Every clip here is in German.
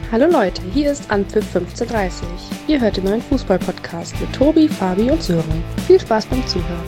Hallo Leute, hier ist Anpfiff 1530. Ihr hört den neuen Fußball-Podcast mit Tobi, Fabi und Sören. Viel Spaß beim Zuhören.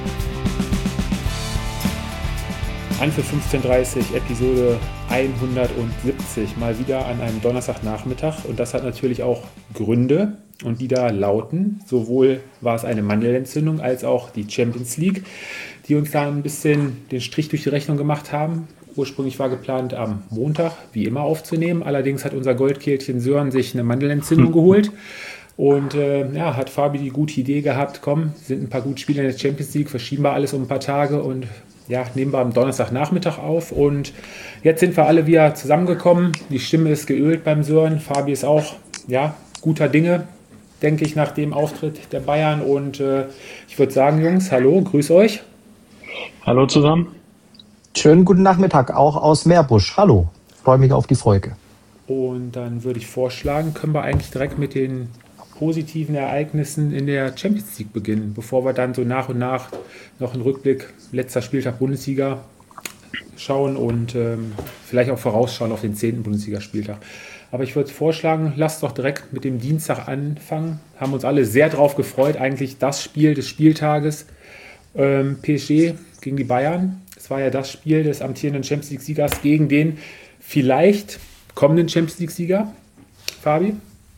Anpfiff 1530, Episode 170, mal wieder an einem Donnerstagnachmittag. Und das hat natürlich auch Gründe, und die da lauten, sowohl war es eine Mandelentzündung als auch die Champions League, die uns da ein bisschen den Strich durch die Rechnung gemacht haben. Ursprünglich war geplant, am Montag wie immer aufzunehmen. Allerdings hat unser Goldkehlchen Sören sich eine Mandelentzündung geholt. Und hat Fabi die gute Idee gehabt, komm, sind ein paar gute Spiele in der Champions League, verschieben wir alles um ein paar Tage und nehmen wir am Donnerstagnachmittag auf. Und jetzt sind wir alle wieder zusammengekommen. Die Stimme ist geölt beim Sören. Fabi ist auch guter Dinge, denke ich, nach dem Auftritt der Bayern. Und ich würde sagen, Jungs, hallo, grüß euch. Hallo zusammen. Schönen guten Nachmittag, auch aus Meerbusch. Hallo, freue mich auf die Folge. Und dann würde ich vorschlagen, können wir eigentlich direkt mit den positiven Ereignissen in der Champions League beginnen, bevor wir dann so nach und nach noch einen Rückblick, letzter Spieltag Bundesliga schauen und vielleicht auch vorausschauen auf den 10. Bundesligaspieltag. Aber ich würde vorschlagen, lasst doch direkt mit dem Dienstag anfangen. Haben uns alle sehr drauf gefreut, eigentlich das Spiel des Spieltages. PSG gegen die Bayern. Es war ja das Spiel des amtierenden Champions League-Siegers gegen den vielleicht kommenden Champions League-Sieger. Fabi?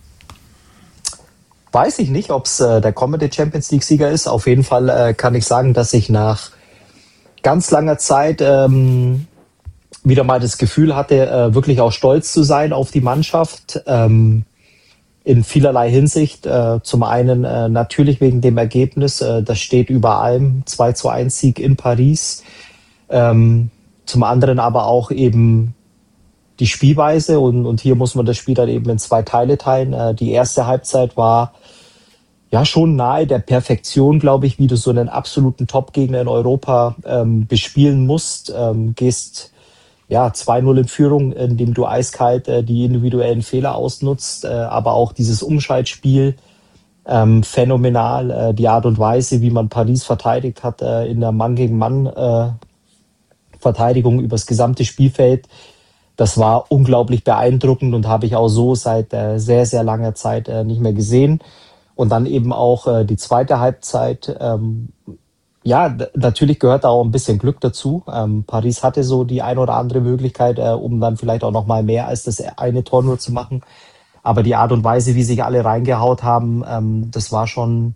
Weiß ich nicht, ob es der kommende Champions League-Sieger ist. Auf jeden Fall kann ich sagen, dass ich nach ganz langer Zeit wieder mal das Gefühl hatte, wirklich auch stolz zu sein auf die Mannschaft. In vielerlei Hinsicht. Zum einen natürlich wegen dem Ergebnis. Das steht über allem. 2:1 Sieg in Paris. Zum anderen aber auch eben die Spielweise. Und hier muss man das Spiel dann eben in zwei Teile teilen. Die erste Halbzeit war ja schon nahe der Perfektion, glaube ich, wie du so einen absoluten Top-Gegner in Europa bespielen musst. Gehst 2:0 in Führung, indem du eiskalt die individuellen Fehler ausnutzt, aber auch dieses Umschaltspiel phänomenal, die Art und Weise, wie man Paris verteidigt hat in der Mann-gegen-Mann-Verteidigung übers gesamte Spielfeld, das war unglaublich beeindruckend und habe ich auch so seit sehr, sehr langer Zeit nicht mehr gesehen. Und dann eben auch die zweite Halbzeit. Natürlich gehört da auch ein bisschen Glück dazu. Paris hatte so die ein oder andere Möglichkeit, um dann vielleicht auch noch mal mehr als das eine Tor nur zu machen. Aber die Art und Weise, wie sich alle reingehaut haben, das war schon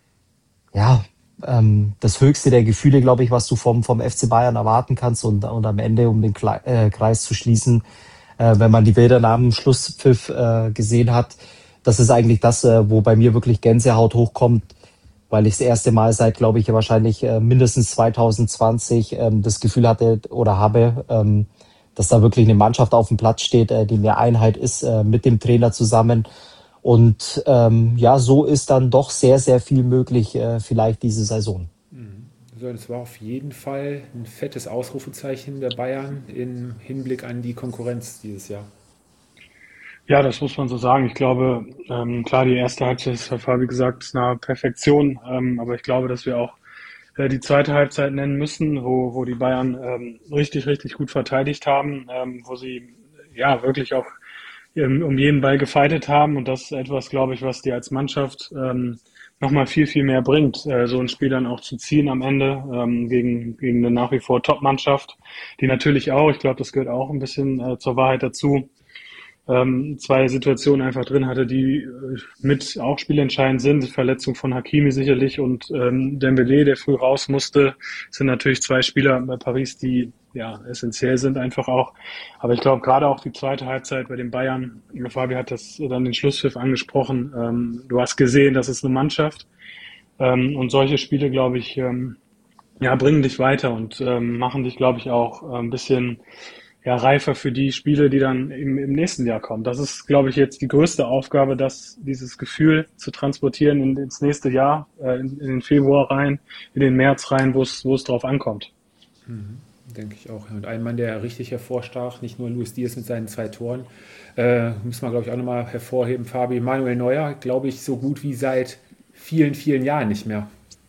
das höchste der Gefühle, glaube ich, was du vom FC Bayern erwarten kannst. Und am Ende, um den Kreis zu schließen, wenn man die Bilder nach dem Schlusspfiff gesehen hat, das ist eigentlich das, wo bei mir wirklich Gänsehaut hochkommt, weil ich das erste Mal seit, glaube ich, wahrscheinlich mindestens 2020 das Gefühl hatte oder habe, dass da wirklich eine Mannschaft auf dem Platz steht, die eine Einheit ist mit dem Trainer zusammen. Und so ist dann doch sehr, sehr viel möglich vielleicht diese Saison. So, das war auf jeden Fall ein fettes Ausrufezeichen der Bayern im Hinblick an die Konkurrenz dieses Jahr. Ja, das muss man so sagen. Ich glaube, klar, die erste Halbzeit, das hat Fabi gesagt, ist eine Perfektion. Aber ich glaube, dass wir auch die zweite Halbzeit nennen müssen, wo die Bayern richtig, richtig gut verteidigt haben, wo sie wirklich auch um jeden Ball gefeitet haben. Und das ist etwas, glaube ich, was dir als Mannschaft nochmal viel, viel mehr bringt, so ein Spiel dann auch zu ziehen am Ende gegen eine nach wie vor Top-Mannschaft, die natürlich auch, ich glaube, das gehört auch ein bisschen zur Wahrheit dazu, zwei Situationen einfach drin hatte, die mit auch spielentscheidend sind. Verletzung von Hakimi sicherlich und Dembélé, der früh raus musste, sind natürlich zwei Spieler bei Paris, die essentiell sind einfach auch. Aber ich glaube, gerade auch die zweite Halbzeit bei den Bayern, Fabi hat das dann den Schlusspfiff angesprochen, du hast gesehen, das ist eine Mannschaft und solche Spiele, glaube ich, bringen dich weiter und machen dich, glaube ich, auch ein bisschen reifer für die Spiele, die dann im nächsten Jahr kommen. Das ist, glaube ich, jetzt die größte Aufgabe, dieses Gefühl zu transportieren ins nächste Jahr, in den Februar rein, in den März rein, wo es drauf ankommt. Denke ich auch. Und ein Mann, der richtig hervorstach, nicht nur Luis Diaz mit seinen 2 Toren, müssen wir, glaube ich, auch nochmal hervorheben, Fabi Manuel Neuer, glaube ich, so gut wie seit vielen, vielen Jahren nicht mehr.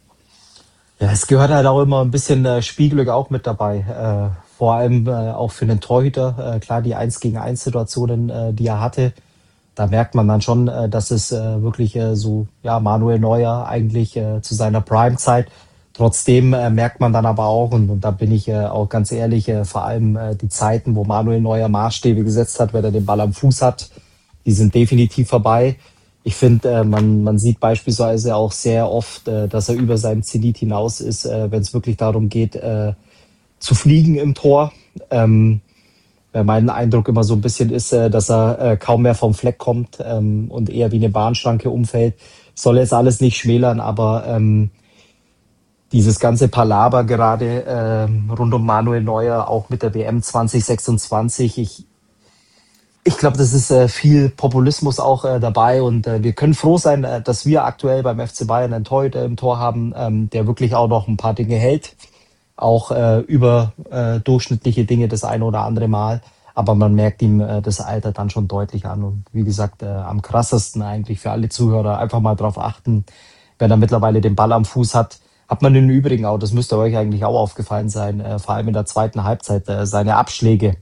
Ja, es gehört halt auch immer ein bisschen Spielglück auch mit dabei. Vor allem auch für den Torhüter. Klar, die 1-gegen-1 Situationen, die er hatte, da merkt man dann schon, dass es wirklich Manuel Neuer eigentlich zu seiner Prime-Zeit. Trotzdem merkt man dann aber auch, und da bin ich auch ganz ehrlich, vor allem die Zeiten, wo Manuel Neuer Maßstäbe gesetzt hat, wenn er den Ball am Fuß hat, die sind definitiv vorbei. Ich finde, man sieht beispielsweise auch sehr oft, dass er über seinem Zenit hinaus ist, wenn es wirklich darum geht, zu fliegen im Tor. Mein Eindruck immer so ein bisschen ist, dass er kaum mehr vom Fleck kommt und eher wie eine Bahnschranke umfällt. Soll jetzt alles nicht schmälern, aber dieses ganze Palaver gerade rund um Manuel Neuer, auch mit der WM 2026, ich glaube, das ist viel Populismus auch dabei und wir können froh sein, dass wir aktuell beim FC Bayern einen Torhüter im Tor haben, der wirklich auch noch ein paar Dinge hält, auch über durchschnittliche Dinge das eine oder andere Mal, aber man merkt ihm das Alter dann schon deutlich an und wie gesagt, am krassesten eigentlich für alle Zuhörer einfach mal drauf achten, wenn er mittlerweile den Ball am Fuß hat, hat man im Übrigen auch, das müsste euch eigentlich auch aufgefallen sein, vor allem in der zweiten Halbzeit, seine Abschläge.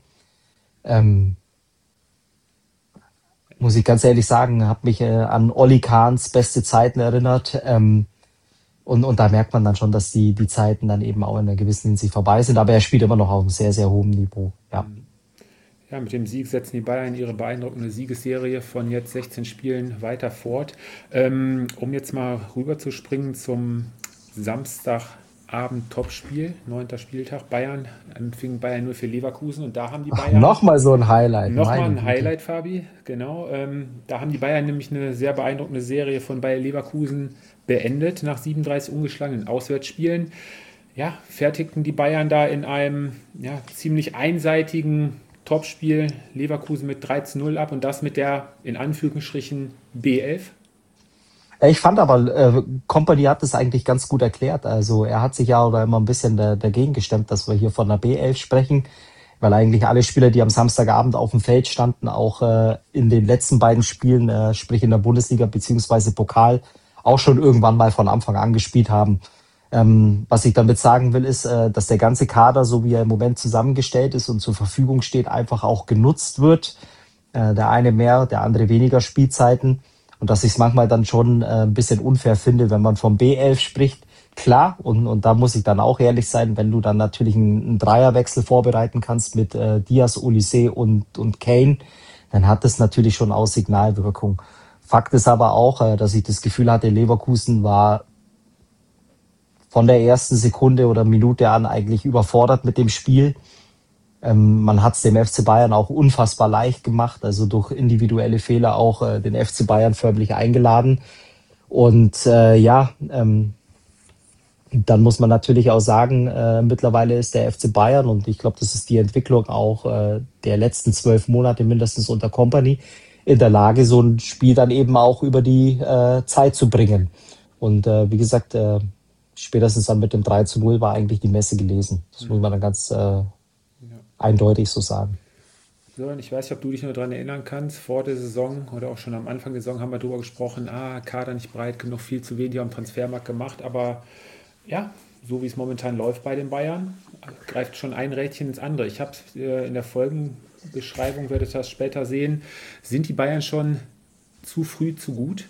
Muss ich ganz ehrlich sagen, hat mich an Olli Kahns beste Zeiten erinnert. Und da merkt man dann schon, dass die Zeiten dann eben auch in einer gewissen Hinsicht vorbei sind. Aber er spielt immer noch auf einem sehr, sehr hohen Niveau. Ja. Ja, mit dem Sieg setzen die Bayern ihre beeindruckende Siegesserie von jetzt 16 Spielen weiter fort. Um jetzt mal rüber zu springen zum Samstagabend-Topspiel, 9. Spieltag. Bayern empfing Bayern nur für Leverkusen und da haben die Bayern... Nochmal so ein Highlight. Nochmal ein Highlight, Fabi, genau. Da haben die Bayern nämlich eine sehr beeindruckende Serie von Bayer Leverkusen beendet nach 37 ungeschlagenen Auswärtsspielen. Ja, fertigten die Bayern da in einem ziemlich einseitigen Topspiel Leverkusen mit 3:0 ab und das mit der, in Anführungsstrichen, B11. Ich fand aber, Kompany hat das eigentlich ganz gut erklärt. Also er hat sich ja oder immer ein bisschen dagegen gestemmt, dass wir hier von der B11 sprechen, weil eigentlich alle Spieler, die am Samstagabend auf dem Feld standen, auch in den letzten beiden Spielen, sprich in der Bundesliga beziehungsweise Pokal, auch schon irgendwann mal von Anfang an gespielt haben. Was ich damit sagen will, ist, dass der ganze Kader, so wie er im Moment zusammengestellt ist und zur Verfügung steht, einfach auch genutzt wird. Der eine mehr, der andere weniger Spielzeiten. Und dass ich es manchmal dann schon ein bisschen unfair finde, wenn man vom B11 spricht. Klar, und da muss ich dann auch ehrlich sein, wenn du dann natürlich einen Dreierwechsel vorbereiten kannst mit Diaz, Olise und Kane, dann hat das natürlich schon auch Signalwirkung. Fakt ist aber auch, dass ich das Gefühl hatte, Leverkusen war von der ersten Sekunde oder Minute an eigentlich überfordert mit dem Spiel. Man hat es dem FC Bayern auch unfassbar leicht gemacht, also durch individuelle Fehler auch den FC Bayern förmlich eingeladen. Und dann muss man natürlich auch sagen, mittlerweile ist der FC Bayern, und ich glaube, das ist die Entwicklung auch der letzten 12 Monate mindestens unter Kompany, in der Lage, so ein Spiel dann eben auch über die Zeit zu bringen. Und wie gesagt, spätestens dann mit dem 3:0 war eigentlich die Messe gelesen. Das muss man dann ganz eindeutig so sagen. So, und ich weiß nicht, ob du dich nur daran erinnern kannst, vor der Saison oder auch schon am Anfang der Saison haben wir darüber gesprochen, Kader nicht breit genug, viel zu wenig am Transfermarkt gemacht, aber ja, so wie es momentan läuft bei den Bayern, greift schon ein Rädchen ins andere. Ich habe es in der Folgenbeschreibung, werdet ihr das später sehen, sind die Bayern schon zu früh zu gut?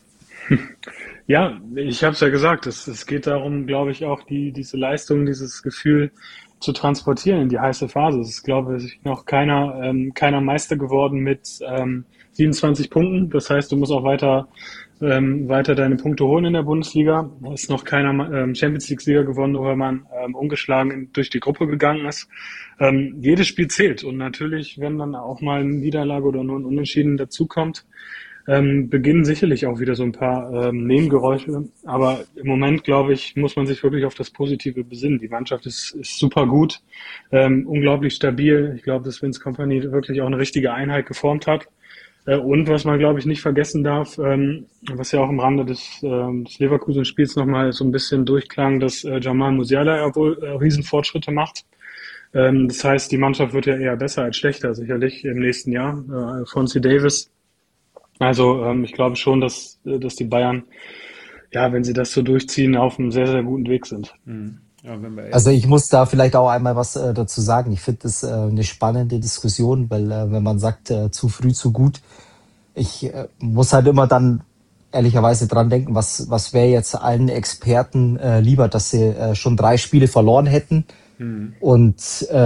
Ja, ich habe es ja gesagt, es geht darum, glaube ich, auch diese Leistung, dieses Gefühl zu transportieren in die heiße Phase. Es ist, glaube ich, noch keiner Meister geworden mit 27 Punkten. Das heißt, du musst auch weiter deine Punkte holen in der Bundesliga. Es ist noch keiner Champions League-Sieger gewonnen, weil man ungeschlagen durch die Gruppe gegangen ist. Jedes Spiel zählt und natürlich, wenn dann auch mal eine Niederlage oder nur ein Unentschieden dazukommt, beginnen sicherlich auch wieder so ein paar Nebengeräusche. Aber im Moment, glaube ich, muss man sich wirklich auf das Positive besinnen. Die Mannschaft ist super gut, unglaublich stabil. Ich glaube, dass Vince Kompany wirklich auch eine richtige Einheit geformt hat. Und was man, glaube ich, nicht vergessen darf, was ja auch im Rande des Leverkusen-Spiels nochmal so ein bisschen durchklang, dass Jamal Musiala ja wohl Riesenfortschritte macht. Das heißt, die Mannschaft wird ja eher besser als schlechter, sicherlich im nächsten Jahr. Alphonso Davies. Also ich glaube schon, dass die Bayern, ja, wenn sie das so durchziehen, auf einem sehr, sehr guten Weg sind. Ja, also ich muss da vielleicht auch einmal was dazu sagen. Ich finde das eine spannende Diskussion, weil wenn man sagt, zu früh, zu gut, Ich muss halt immer dann ehrlicherweise dran denken, was wäre jetzt allen Experten lieber, dass sie schon 3 Spiele verloren hätten und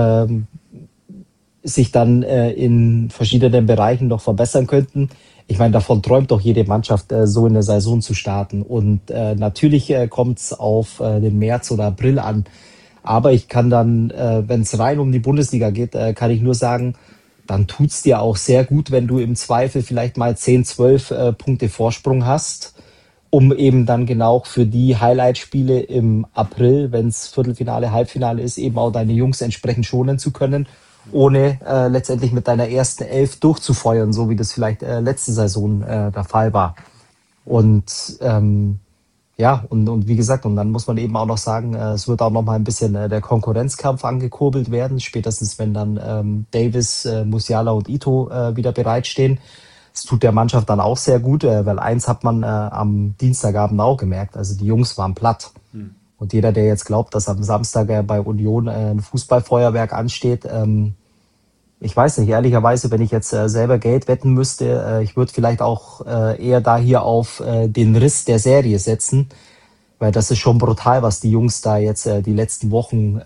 sich dann in verschiedenen Bereichen noch verbessern könnten. Ich meine, davon träumt doch jede Mannschaft, so in der Saison zu starten. Und natürlich kommt es auf den März oder April an. Aber ich kann dann, wenn es rein um die Bundesliga geht, kann ich nur sagen, dann tut's dir auch sehr gut, wenn du im Zweifel vielleicht mal 10, 12 Punkte Vorsprung hast, um eben dann genau für die Highlight-Spiele im April, wenn's Viertelfinale, Halbfinale ist, eben auch deine Jungs entsprechend schonen zu können, ohne letztendlich mit deiner ersten 11 durchzufeuern, so wie das vielleicht letzte Saison der Fall war. Und ja, und wie gesagt, und dann muss man eben auch noch sagen, es wird auch noch mal ein bisschen der Konkurrenzkampf angekurbelt werden, spätestens wenn dann Davis, Musiala und Ito wieder bereitstehen. Es tut der Mannschaft dann auch sehr gut, weil eins hat man am Dienstagabend auch gemerkt, also die Jungs waren platt. Und jeder, der jetzt glaubt, dass am Samstag bei Union ein Fußballfeuerwerk ansteht, ich weiß nicht, ehrlicherweise, wenn ich jetzt selber Geld wetten müsste, ich würde vielleicht auch eher da hier auf den Riss der Serie setzen, weil das ist schon brutal, was die Jungs da jetzt die letzten Wochen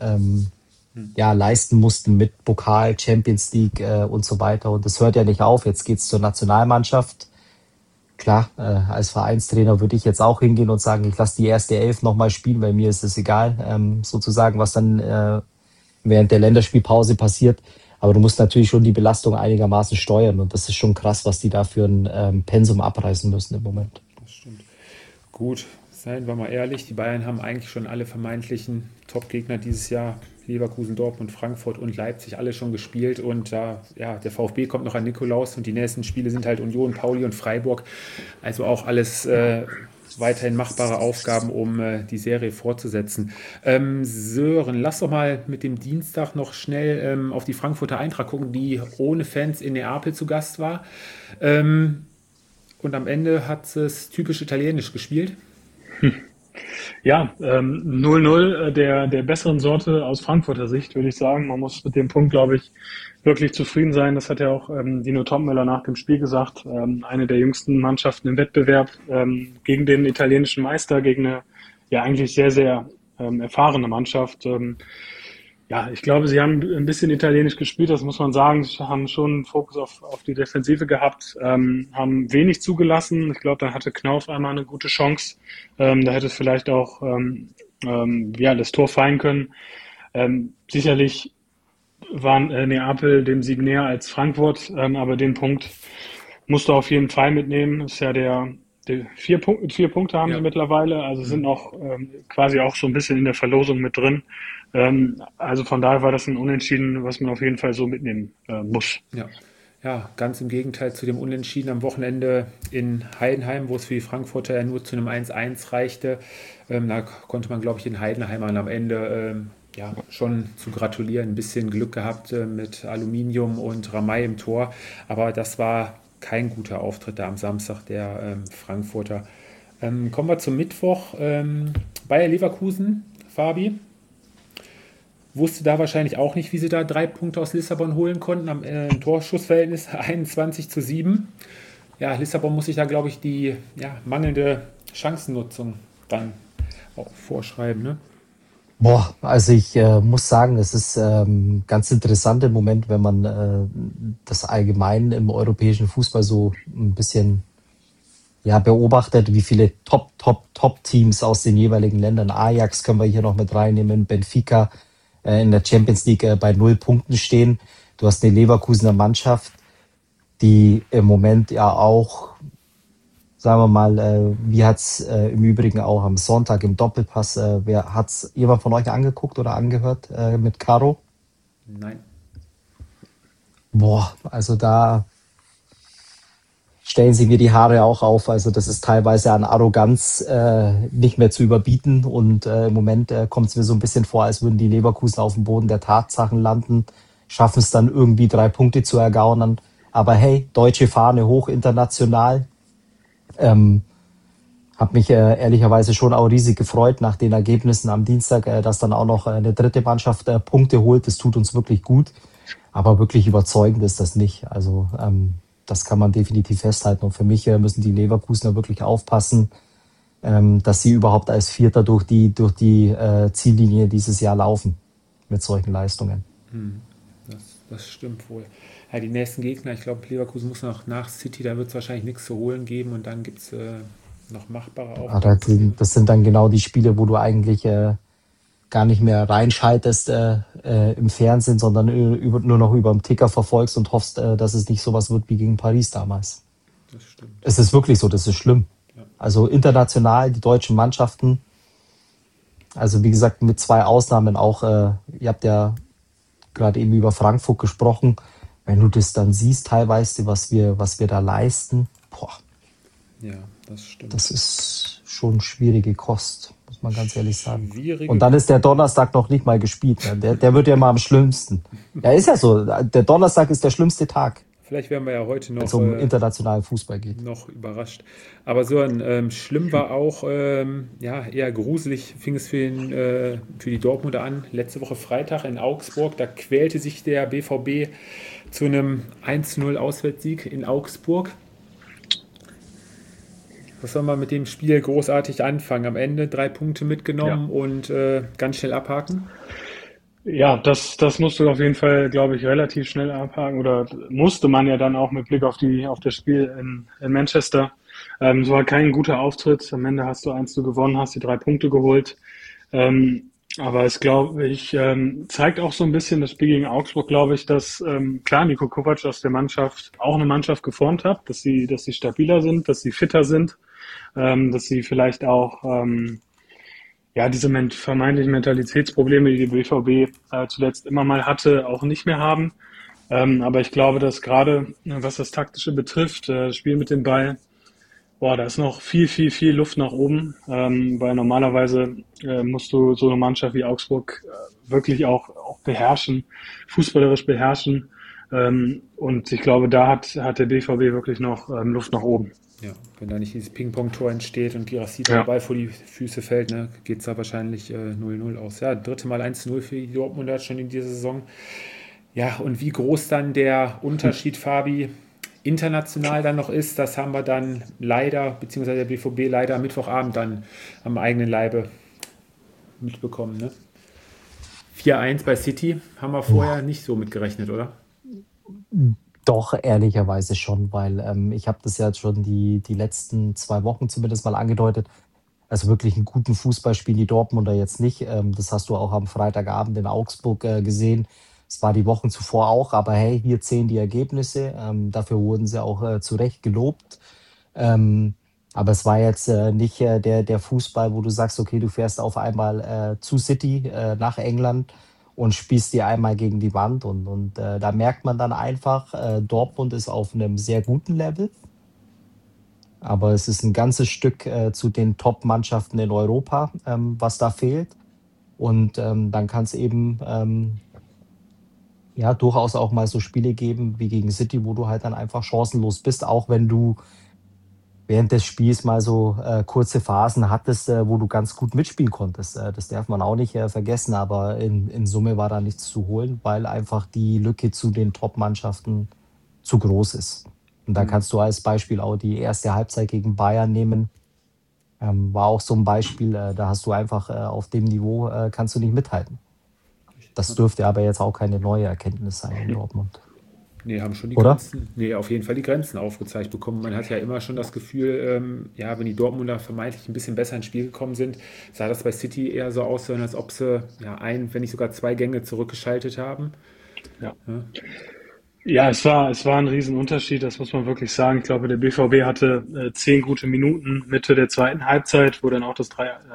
leisten mussten mit Pokal, Champions League und so weiter. Und das hört ja nicht auf. Jetzt geht's zur Nationalmannschaft. Klar, als Vereinstrainer würde ich jetzt auch hingehen und sagen, ich lasse die erste 11 nochmal spielen, weil mir ist es egal, sozusagen, was dann während der Länderspielpause passiert. Aber du musst natürlich schon die Belastung einigermaßen steuern. Und das ist schon krass, was die da für ein Pensum abreißen müssen im Moment. Das stimmt. Gut, seien wir mal ehrlich, die Bayern haben eigentlich schon alle vermeintlichen Top-Gegner dieses Jahr, Leverkusen, Dortmund, Frankfurt und Leipzig, alle schon gespielt. Und der VfB kommt noch an Nikolaus und die nächsten Spiele sind halt Union, Pauli und Freiburg. Also auch alles weiterhin machbare Aufgaben, um die Serie fortzusetzen. Sören, lass doch mal mit dem Dienstag noch schnell auf die Frankfurter Eintracht gucken, die ohne Fans in Neapel zu Gast war. Und am Ende hat es typisch italienisch gespielt. Ja, 0-0 der besseren Sorte aus Frankfurter Sicht, würde ich sagen. Man muss mit dem Punkt, glaube ich, wirklich zufrieden sein. Das hat ja auch Dino Tommöller nach dem Spiel gesagt. Eine der jüngsten Mannschaften im Wettbewerb gegen den italienischen Meister, gegen eine ja eigentlich sehr, sehr erfahrene Mannschaft. Ich glaube, sie haben ein bisschen italienisch gespielt, das muss man sagen. Sie haben schon einen Fokus auf die Defensive gehabt, haben wenig zugelassen. Ich glaube, da hatte Knauf einmal eine gute Chance. Da hätte es vielleicht auch das Tor fallen können. Sicherlich waren Neapel dem Sieg näher als Frankfurt, aber den Punkt musst du auf jeden Fall mitnehmen. Das ist ja der 4 Punkte haben sie mittlerweile, also sind noch quasi auch so ein bisschen in der Verlosung mit drin. Also von daher war das ein Unentschieden, was man auf jeden Fall so mitnehmen muss. Ja, ganz im Gegenteil zu dem Unentschieden am Wochenende in Heidenheim, wo es für die Frankfurter ja nur zu einem 1-1 reichte. Da konnte man, glaube ich, den Heidenheimern am Ende schon zu gratulieren. Ein bisschen Glück gehabt mit Aluminium und Ramay im Tor, aber das war kein guter Auftritt da am Samstag der Frankfurter. Kommen wir zum Mittwoch. Bayer Leverkusen, Fabi, wusste da wahrscheinlich auch nicht, wie sie da 3 Punkte aus Lissabon holen konnten. Am Torschussverhältnis 21-7. Ja, Lissabon muss sich da, glaube ich, die mangelnde Chancennutzung dann auch vorschreiben, ne? Boah, also ich muss sagen, es ist ganz interessant im Moment, wenn man das allgemein im europäischen Fußball so ein bisschen beobachtet, wie viele Top-Teams aus den jeweiligen Ländern, Ajax können wir hier noch mit reinnehmen, Benfica in der Champions League bei 0 Punkten stehen. Du hast eine Leverkusener Mannschaft, die im Moment ja auch, sagen wir mal, wie hat's im Übrigen auch am Sonntag im Doppelpass, hat's jemand von euch angeguckt oder angehört mit Caro? Nein. Boah, also da stellen sie mir die Haare auch auf. Also das ist teilweise an Arroganz nicht mehr zu überbieten. Und im Moment kommt es mir so ein bisschen vor, als würden die Leverkusen auf dem Boden der Tatsachen landen, schaffen es dann irgendwie 3 Punkte zu ergaunern. Aber hey, deutsche Fahne hoch international. Hab mich ehrlicherweise schon auch riesig gefreut nach den Ergebnissen am Dienstag, dass dann auch noch eine dritte Mannschaft Punkte holt. Das tut uns wirklich gut. Aber wirklich überzeugend ist das nicht. Also Das kann man definitiv festhalten. Und für mich müssen die Leverkusener wirklich aufpassen, dass sie überhaupt als Vierter durch die Ziellinie dieses Jahr laufen mit solchen Leistungen. Das stimmt wohl. Ja, die nächsten Gegner, ich glaube, Leverkusen muss noch nach City, da wird es wahrscheinlich nichts zu holen geben und dann gibt es noch machbare Aufgaben. Das sind dann genau die Spiele, wo du eigentlich gar nicht mehr reinschaltest im Fernsehen, sondern nur noch über den Ticker verfolgst und hoffst, dass es nicht sowas wird wie gegen Paris damals. Das stimmt. Es ist wirklich so, das ist schlimm. Ja. Also international, die deutschen Mannschaften, also wie gesagt, mit 2 Ausnahmen auch, ihr habt ja gerade eben über Frankfurt gesprochen, wenn du das dann siehst teilweise, was wir da leisten, ja, das stimmt. Das ist schon schwierige Kost, muss man ganz ehrlich sagen. Und dann ist der Donnerstag noch nicht mal gespielt. Ne? Der wird ja mal am schlimmsten. Ja, ist ja so. Der Donnerstag ist der schlimmste Tag. Vielleicht werden wir ja heute noch, wenn es um internationalen Fußball geht, noch überrascht. Aber so schlimm war auch, eher gruselig fing es für die Dortmunder an. Letzte Woche Freitag in Augsburg, da quälte sich der BVB zu einem 1-0 Auswärtssieg in Augsburg. Was soll man mit dem Spiel großartig anfangen? Am Ende 3 Punkte mitgenommen und ganz schnell abhaken? Ja, das musst du auf jeden Fall, glaube ich, relativ schnell abhaken oder musste man ja dann auch mit Blick auf das Spiel in Manchester. Es war kein guter Auftritt. Am Ende hast du 1-0 gewonnen, hast die 3 Punkte geholt. Aber es, glaube ich, zeigt auch so ein bisschen das Spiel gegen Augsburg, glaube ich, dass klar Niko Kovac aus der Mannschaft auch eine Mannschaft geformt hat, dass sie stabiler sind, dass sie fitter sind, dass sie vielleicht auch diese vermeintlichen Mentalitätsprobleme, die BVB zuletzt immer mal hatte, auch nicht mehr haben. Aber ich glaube, dass gerade, was das Taktische betrifft, das Spiel mit dem Ball, da ist noch viel, viel, viel Luft nach oben, weil normalerweise musst du so eine Mannschaft wie Augsburg wirklich auch beherrschen, fußballerisch beherrschen. Und ich glaube, da hat der BVB wirklich noch Luft nach oben. Ja, wenn da nicht dieses Ping-Pong-Tor entsteht und Girassi der Ball vor die Füße fällt, ne, geht es da wahrscheinlich 0-0 aus. Ja, 3. Mal 1-0 für die Dortmunder schon in dieser Saison. Ja, und wie groß dann der Unterschied, Fabi, international dann noch ist, das haben wir dann leider, beziehungsweise der BVB leider am Mittwochabend dann am eigenen Leibe mitbekommen. Ne? 4-1 bei City haben wir vorher nicht so mitgerechnet, oder? Doch, ehrlicherweise schon, weil ich habe das ja jetzt schon die letzten 2 Wochen zumindest mal angedeutet. Also wirklich einen guten Fußball spielen die Dortmunder jetzt nicht. Das hast du auch am Freitagabend in Augsburg gesehen. Es war die Wochen zuvor auch, aber hey, hier zählen die Ergebnisse. Dafür wurden sie auch zu Recht gelobt. Aber es war jetzt nicht der Fußball, wo du sagst, okay, du fährst auf einmal zu City nach England und spielst die einmal gegen die Wand. Und da merkt man dann einfach, Dortmund ist auf einem sehr guten Level. Aber es ist ein ganzes Stück zu den Top-Mannschaften in Europa, was da fehlt. Und dann kann es eben durchaus auch mal so Spiele geben wie gegen City, wo du halt dann einfach chancenlos bist, auch wenn du während des Spiels mal so kurze Phasen hattest, wo du ganz gut mitspielen konntest. Das darf man auch nicht vergessen, aber in Summe war da nichts zu holen, weil einfach die Lücke zu den Top-Mannschaften zu groß ist. Und da kannst du als Beispiel auch die erste Halbzeit gegen Bayern nehmen. War auch so ein Beispiel, da hast du einfach auf dem Niveau kannst du nicht mithalten. Das dürfte aber jetzt auch keine neue Erkenntnis sein in Dortmund. Nee, haben schon die Grenzen. Nee, auf jeden Fall die Grenzen aufgezeigt bekommen. Man hat ja immer schon das Gefühl, wenn die Dortmunder vermeintlich ein bisschen besser ins Spiel gekommen sind, sah das bei City eher so aus, als ob sie wenn nicht sogar 2 Gänge zurückgeschaltet haben. Ja, es war ein Riesenunterschied, das muss man wirklich sagen. Ich glaube, der BVB hatte 10 gute Minuten Mitte der zweiten Halbzeit, wo dann auch das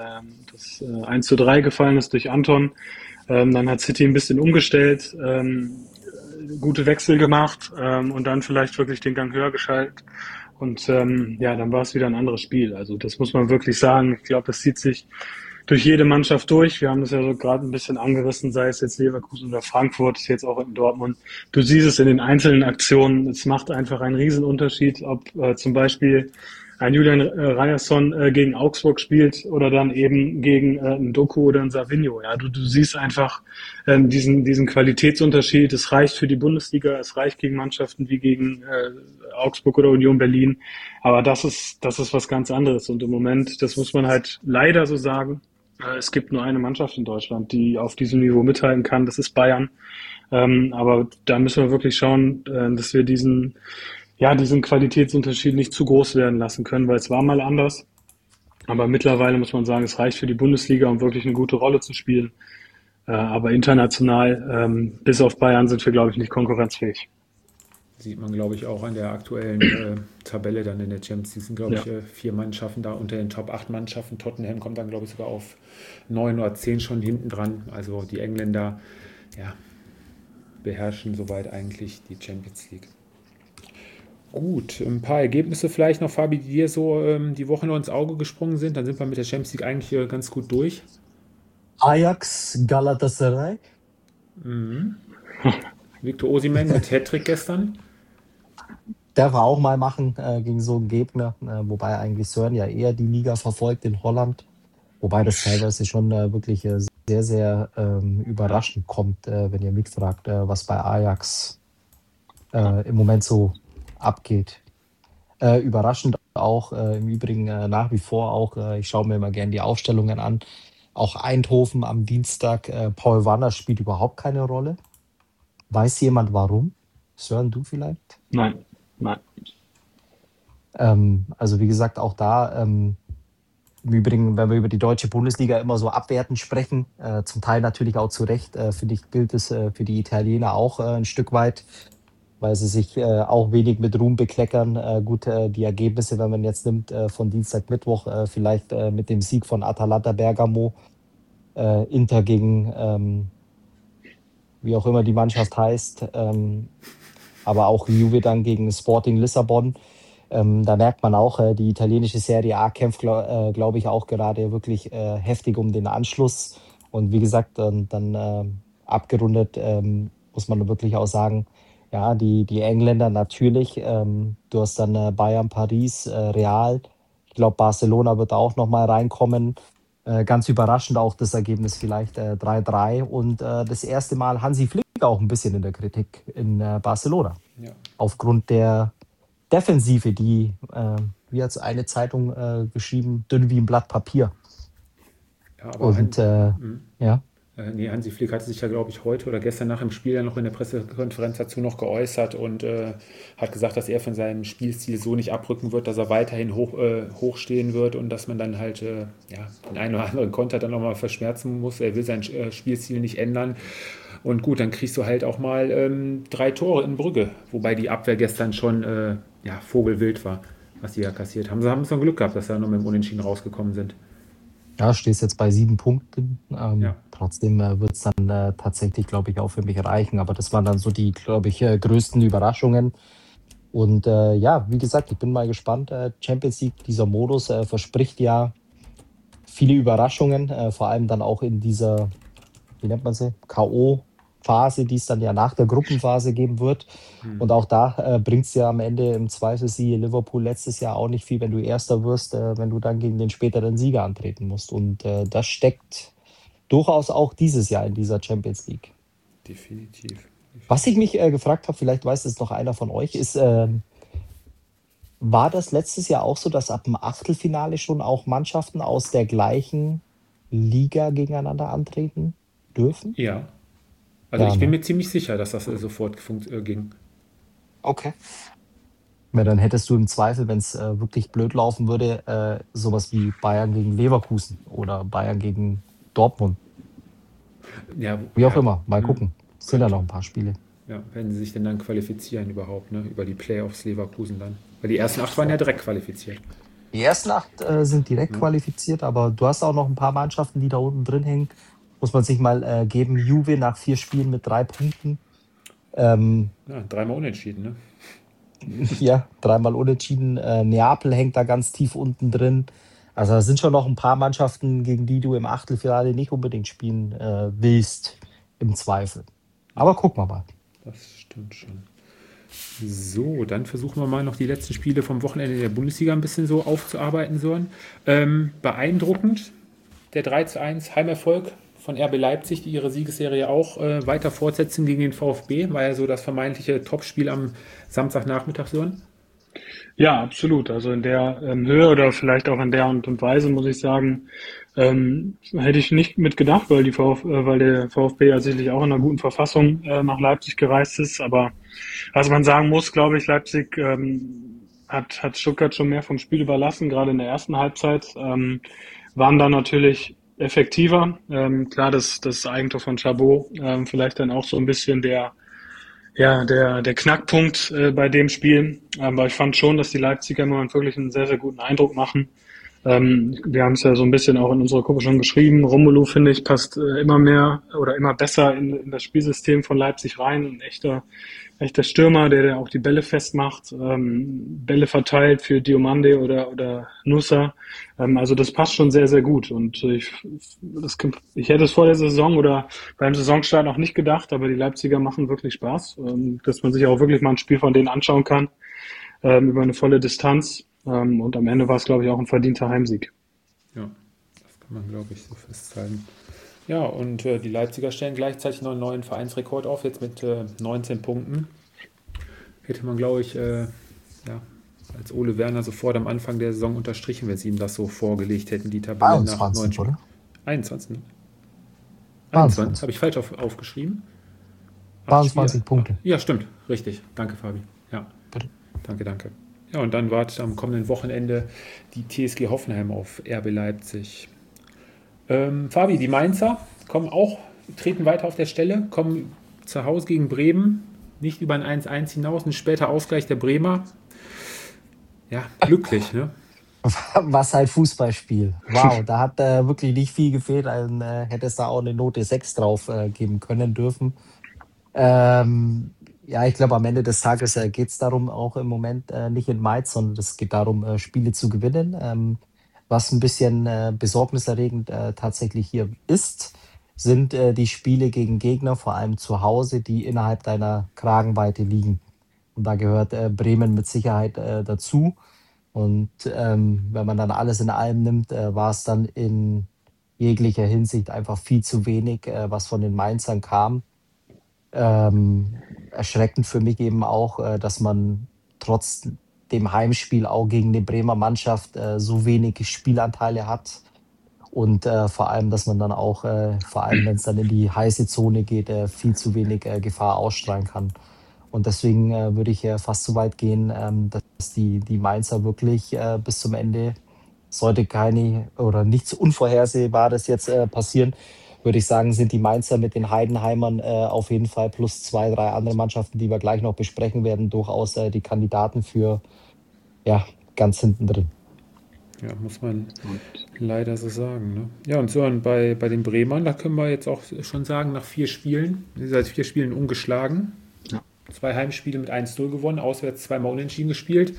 1:3 gefallen ist durch Anton. Dann hat City ein bisschen umgestellt, gute Wechsel gemacht und dann vielleicht wirklich den Gang höher geschaltet. Und dann war es wieder ein anderes Spiel. Also das muss man wirklich sagen. Ich glaube, das zieht sich durch jede Mannschaft durch. Wir haben das ja so gerade ein bisschen angerissen, sei es jetzt Leverkusen oder Frankfurt, jetzt auch in Dortmund. Du siehst es in den einzelnen Aktionen. Es macht einfach einen riesen Unterschied, ob zum Beispiel ein Julian Ryerson gegen Augsburg spielt oder dann eben gegen einen Doku oder einen Savinho. Ja, du siehst einfach diesen Qualitätsunterschied. Es reicht für die Bundesliga, es reicht gegen Mannschaften wie gegen Augsburg oder Union Berlin. Aber das ist was ganz anderes. Und im Moment, das muss man halt leider so sagen, es gibt nur eine Mannschaft in Deutschland, die auf diesem Niveau mithalten kann. Das ist Bayern. Aber da müssen wir wirklich schauen, dass wir diesen Qualitätsunterschied nicht zu groß werden lassen können, weil es war mal anders. Aber mittlerweile muss man sagen, es reicht für die Bundesliga, um wirklich eine gute Rolle zu spielen. Aber international, bis auf Bayern, sind wir, glaube ich, nicht konkurrenzfähig. Sieht man, glaube ich, auch an der aktuellen Tabelle dann in der Champions League. Sind, glaube Ja. ich, 4 Mannschaften da unter den Top 8 Mannschaften. Tottenham kommt dann, glaube ich, sogar auf 9 oder 10 schon hinten dran. Also die Engländer ja, beherrschen soweit eigentlich die Champions League. Gut, ein paar Ergebnisse vielleicht noch, Fabi, die dir so die Woche noch ins Auge gesprungen sind. Dann sind wir mit der Champions League eigentlich ganz gut durch. Ajax, Galatasaray. Victor Osimhen mit Hattrick gestern. Darf er auch mal machen gegen so einen Gegner, wobei eigentlich Sören ja eher die Liga verfolgt in Holland. Wobei das teilweise schon wirklich sehr, sehr überraschend kommt, wenn ihr mich fragt, was bei Ajax im Moment so abgeht. Überraschend auch im Übrigen nach wie vor auch, ich schaue mir immer gerne die Aufstellungen an, auch Eindhoven am Dienstag, Paul Wanner spielt überhaupt keine Rolle. Weiß jemand warum? Sören, du vielleicht? Nein, nein. Also wie gesagt, auch da im Übrigen, wenn wir über die deutsche Bundesliga immer so abwertend sprechen, zum Teil natürlich auch zu Recht, finde ich, gilt es für die Italiener auch ein Stück weit, weil sie sich auch wenig mit Ruhm bekleckern. Gut, die Ergebnisse, wenn man jetzt nimmt, von Dienstag, Mittwoch, vielleicht mit dem Sieg von Atalanta Bergamo, Inter gegen, wie auch immer die Mannschaft heißt, aber auch Juve dann gegen Sporting Lissabon. Da merkt man auch, die italienische Serie A kämpft, glaube ich, auch gerade wirklich heftig um den Anschluss. Und wie gesagt, dann abgerundet muss man wirklich auch sagen, ja, die Engländer natürlich. Du hast dann Bayern, Paris, Real. Ich glaube, Barcelona wird auch noch mal reinkommen. Ganz überraschend auch das Ergebnis vielleicht 3-3. Und das erste Mal Hansi Flick auch ein bisschen in der Kritik in Barcelona. Ja. Aufgrund der Defensive, die, wie hat es eine Zeitung geschrieben, dünn wie ein Blatt Papier. Ja, aber Und ja, Hansi Flick hatte sich ja, glaube ich, heute oder gestern nach dem Spiel ja noch in der Pressekonferenz dazu noch geäußert und hat gesagt, dass er von seinem Spielstil so nicht abrücken wird, dass er weiterhin hochstehen wird und dass man dann halt den einen oder anderen Konter dann nochmal verschmerzen muss. Er will sein Spielstil nicht ändern. Und gut, dann kriegst du halt auch mal 3 Tore in Brügge, wobei die Abwehr gestern schon vogelwild war, was die ja kassiert haben. Sie haben so Glück gehabt, dass sie da noch mit dem Unentschieden rausgekommen sind. ja, stehst jetzt bei 7 Punkten. Ja. Trotzdem wird es dann tatsächlich, glaube ich, auch für mich reichen. Aber das waren dann so die, glaube ich, größten Überraschungen. Und wie gesagt, ich bin mal gespannt. Champions League, dieser Modus verspricht ja viele Überraschungen, vor allem dann auch in dieser, wie nennt man sie, K.O.-Phase, die es dann ja nach der Gruppenphase geben wird. Und auch da bringt es ja am Ende im Zweifel, siehe Liverpool letztes Jahr, auch nicht viel, wenn du Erster wirst, wenn du dann gegen den späteren Sieger antreten musst. Und das steckt durchaus auch dieses Jahr in dieser Champions League. Definitiv. Was ich mich gefragt habe, vielleicht weiß es noch einer von euch, ist, war das letztes Jahr auch so, dass ab dem Achtelfinale schon auch Mannschaften aus der gleichen Liga gegeneinander antreten dürfen? Ja. Also Ja, ich bin ne? mir ziemlich sicher, dass das sofort ging. Okay. Ja, dann hättest du im Zweifel, wenn es wirklich blöd laufen würde, sowas wie Bayern gegen Leverkusen oder Bayern gegen Dortmund. Ja, Wie auch immer. Mal gucken. Es sind ja Könnte. noch ein paar Spiele. Ja, wenn sie sich denn dann qualifizieren überhaupt, ne? Über die Playoffs Leverkusen dann. Weil die ersten 8 waren ja direkt qualifiziert. Die ersten 8 sind direkt qualifiziert, aber du hast auch noch ein paar Mannschaften, die da unten drin hängen. Muss man sich mal geben. Juve nach 4 Spielen mit 3 Punkten. Ja, 3-mal unentschieden, ne? Ja, 3-mal unentschieden. Neapel hängt da ganz tief unten drin. Also da sind schon noch ein paar Mannschaften, gegen die du im Achtelfinale nicht unbedingt spielen willst, im Zweifel. Aber gucken wir mal. Das stimmt schon. So, dann versuchen wir mal noch die letzten Spiele vom Wochenende der Bundesliga ein bisschen so aufzuarbeiten, Sören. Beeindruckend, der 3:1 Heimerfolg von RB Leipzig, die ihre Siegesserie auch weiter fortsetzen gegen den VfB. War ja so das vermeintliche Topspiel am Samstagnachmittag, Sören. Ja, absolut. Also in der Höhe oder vielleicht auch in der Art und Weise, muss ich sagen, hätte ich nicht mit gedacht, weil der VfB ja sicherlich auch in einer guten Verfassung nach Leipzig gereist ist. Aber was man sagen muss, glaube ich, Leipzig hat Stuttgart schon mehr vom Spiel überlassen, gerade in der ersten Halbzeit. Waren dann natürlich effektiver. Klar, das Eigentor von Chabot vielleicht dann auch so ein bisschen der Knackpunkt bei dem Spiel. Aber ich fand schon, dass die Leipziger im Moment wirklich einen sehr, sehr guten Eindruck machen. Wir haben es ja so ein bisschen auch in unserer Gruppe schon geschrieben. Romelu, finde ich, passt immer mehr oder immer besser in das Spielsystem von Leipzig rein. Ein echter Stürmer, der auch die Bälle festmacht, Bälle verteilt für Diomande oder Nusa. Also das passt schon sehr, sehr gut. Und ich hätte es vor der Saison oder beim Saisonstart noch nicht gedacht, aber die Leipziger machen wirklich Spaß, dass man sich auch wirklich mal ein Spiel von denen anschauen kann, über eine volle Distanz. Und am Ende war es, glaube ich, auch ein verdienter Heimsieg. Ja, das kann man, glaube ich, so festhalten. Ja, und die Leipziger stellen gleichzeitig noch einen neuen Vereinsrekord auf, jetzt mit 19 Punkten. Hätte man, glaube ich, als Ole Werner sofort am Anfang der Saison unterstrichen, wenn sie ihm das so vorgelegt hätten, die Tabelle nach 9 Spielen. Oder? 21, ne? 21, habe ich falsch aufgeschrieben? 22 Punkte. Ja, stimmt, richtig. Danke, Fabi. Ja, bitte. Danke. Ja, und dann wartet am kommenden Wochenende die TSG Hoffenheim auf RB Leipzig. Fabi, die Mainzer treten weiter auf der Stelle, kommen zu Hause gegen Bremen, nicht über ein 1:1 hinaus, ein später Ausgleich der Bremer. Ja, glücklich, ne? Was halt Fußballspiel. Wow, da hat wirklich nicht viel gefehlt, dann hätte es da auch eine Note 6 drauf geben können dürfen. Ja, ich glaube, am Ende des Tages geht es darum, auch im Moment nicht in Mainz, sondern es geht darum, Spiele zu gewinnen. Was ein bisschen besorgniserregend tatsächlich hier ist, sind die Spiele gegen Gegner, vor allem zu Hause, die innerhalb deiner Kragenweite liegen. Und da gehört Bremen mit Sicherheit dazu. Und wenn man dann alles in allem nimmt, war es dann in jeglicher Hinsicht einfach viel zu wenig, was von den Mainzern kam. Erschreckend für mich eben auch, dass man trotz dem Heimspiel auch gegen die Bremer Mannschaft so wenig Spielanteile hat und vor allem, dass man dann auch, vor allem wenn es dann in die heiße Zone geht, viel zu wenig Gefahr ausstrahlen kann. Und deswegen würde ich fast so weit gehen, dass die Mainzer wirklich bis zum Ende, sollte keine oder nichts Unvorhersehbares jetzt passieren, würde ich sagen, sind die Mainzer mit den Heidenheimern auf jeden Fall plus 2, 3 andere Mannschaften, die wir gleich noch besprechen werden, durchaus die Kandidaten für ganz hinten drin. Ja, muss man leider so sagen. Ne? Ja, und so bei den Bremern, da können wir jetzt auch schon sagen, nach 4 Spielen, seit 4 Spielen ungeschlagen. Ja. 2 Heimspiele mit 1:0 gewonnen, auswärts 2-mal unentschieden gespielt.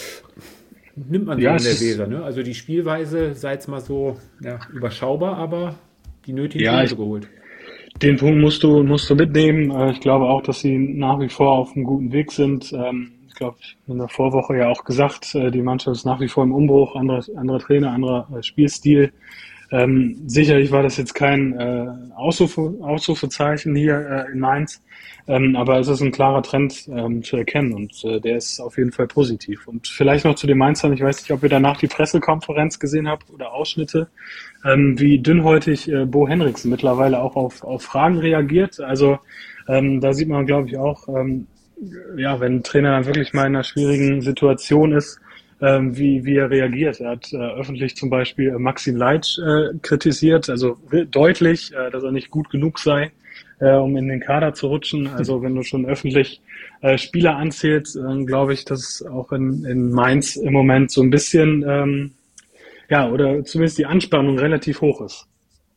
Nimmt man so in der Weser. Ne? Also die Spielweise sei jetzt mal so überschaubar, aber die nötigen Punkte geholt. Den Punkt musst du mitnehmen. Ich glaube auch, dass sie nach wie vor auf einem guten Weg sind. Ich glaube, in der Vorwoche ja auch gesagt, die Mannschaft ist nach wie vor im Umbruch, anderer Trainer, anderer Spielstil. Sicherlich war das jetzt kein Ausrufezeichen hier in Mainz, aber es ist ein klarer Trend zu erkennen und der ist auf jeden Fall positiv. Und vielleicht noch zu den Mainzern, ich weiß nicht, ob ihr danach die Pressekonferenz gesehen habt oder Ausschnitte, wie dünnhäutig Bo Henriksen mittlerweile auch auf Fragen reagiert. Also da sieht man, glaube ich, auch, wenn ein Trainer dann wirklich mal in einer schwierigen Situation ist, wie er reagiert. Er hat öffentlich zum Beispiel Maxim Leitsch kritisiert, also deutlich, dass er nicht gut genug sei, um in den Kader zu rutschen. Also wenn du schon öffentlich Spieler anzählst, dann glaube ich, dass auch in Mainz im Moment so ein bisschen, oder zumindest die Anspannung relativ hoch ist.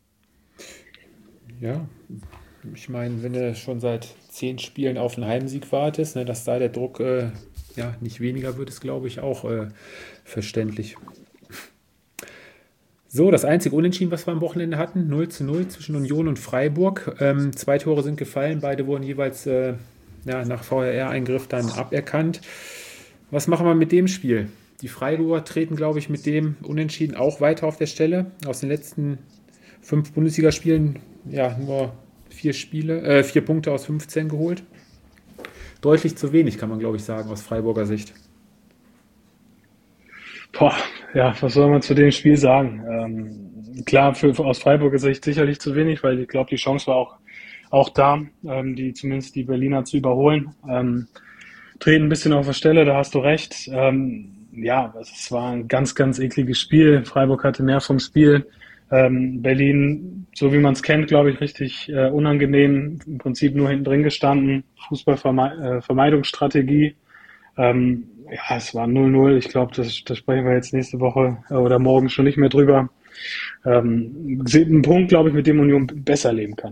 Ja, ich meine, wenn du schon seit 10 Spielen auf einen Heimsieg wartest, ne, dass da der Druck nicht weniger wird, ist, glaube ich, auch verständlich. So, das einzige Unentschieden, was wir am Wochenende hatten, 0:0 zwischen Union und Freiburg. 2 Tore sind gefallen, beide wurden jeweils nach VAR-Eingriff dann aberkannt. Was machen wir mit dem Spiel? Die Freiburger treten, glaube ich, mit dem Unentschieden auch weiter auf der Stelle. Aus den letzten 5 Bundesligaspielen nur 4 Punkte aus 15 geholt. Deutlich zu wenig, kann man, glaube ich, sagen, aus Freiburger Sicht. Boah, ja, was soll man zu dem Spiel sagen? Klar, aus Freiburger Sicht sicherlich zu wenig, weil ich glaube, die Chance war auch da, zumindest die Berliner zu überholen. Treten ein bisschen auf der Stelle, da hast du recht. Es war ein ganz, ganz ekliges Spiel. Freiburg hatte mehr vom Spiel. Berlin, so wie man es kennt, glaube ich, richtig unangenehm. Im Prinzip nur hinten drin gestanden. Fußballvermeidungsstrategie. Es war 0-0. Ich glaube, das sprechen wir jetzt nächste Woche oder morgen schon nicht mehr drüber. Ein Punkt, glaube ich, mit dem Union besser leben kann.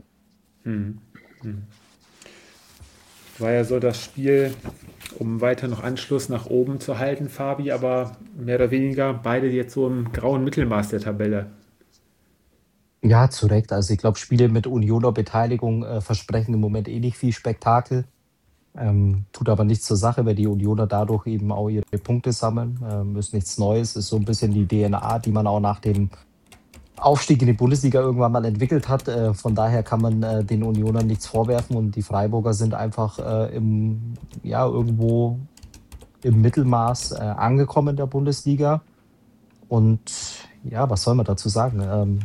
War ja so das Spiel, um weiter noch Anschluss nach oben zu halten, Fabi, aber mehr oder weniger beide jetzt so im grauen Mittelmaß der Tabelle. Ja, zu Recht. Also ich glaube, Spiele mit Unioner Beteiligung versprechen im Moment eh nicht viel Spektakel. Tut aber nichts zur Sache, weil die Unioner dadurch eben auch ihre Punkte sammeln. Ist nichts Neues, ist so ein bisschen die DNA, die man auch nach dem Aufstieg in die Bundesliga irgendwann mal entwickelt hat. Von daher kann man den Unionern nichts vorwerfen und die Freiburger sind einfach irgendwo im Mittelmaß angekommen in der Bundesliga. Und ja, was soll man dazu sagen?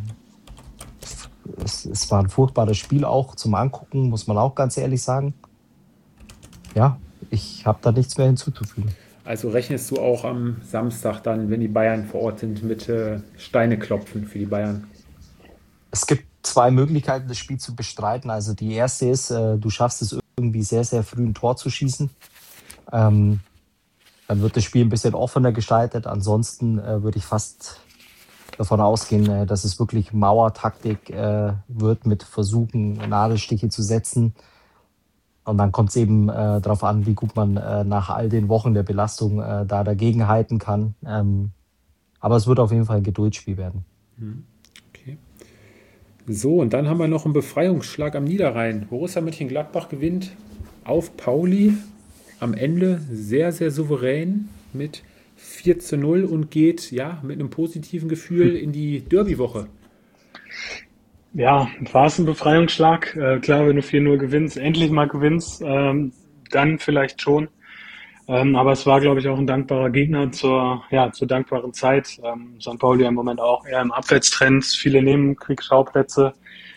Es war ein furchtbares Spiel auch zum Angucken, muss man auch ganz ehrlich sagen. Ja, ich habe da nichts mehr hinzuzufügen. Also rechnest du auch am Samstag dann, wenn die Bayern vor Ort sind, mit Steine klopfen für die Bayern? Es gibt 2 Möglichkeiten, das Spiel zu bestreiten. Also die erste ist, du schaffst es irgendwie sehr, sehr früh ein Tor zu schießen. Dann wird das Spiel ein bisschen offener gestaltet. Ansonsten würde ich fast davon ausgehen, dass es wirklich Mauertaktik wird mit Versuchen, Nadelstiche zu setzen. Und dann kommt es eben darauf an, wie gut man nach all den Wochen der Belastung da dagegenhalten kann. Aber es wird auf jeden Fall ein Geduldsspiel werden. Okay. So, und dann haben wir noch einen Befreiungsschlag am Niederrhein. Borussia Mönchengladbach gewinnt auf Pauli am Ende sehr, sehr souverän mit 4-0 und geht mit einem positiven Gefühl in die Derby-Woche. Ja, war es ein Befreiungsschlag? Klar, wenn du 4-0 gewinnst, endlich mal gewinnst, dann vielleicht schon. Aber es war, glaube ich, auch ein dankbarer Gegner zur dankbaren Zeit. St. Pauli im Moment auch eher im Abwärtstrend, viele Nebenkriegsschauplätze.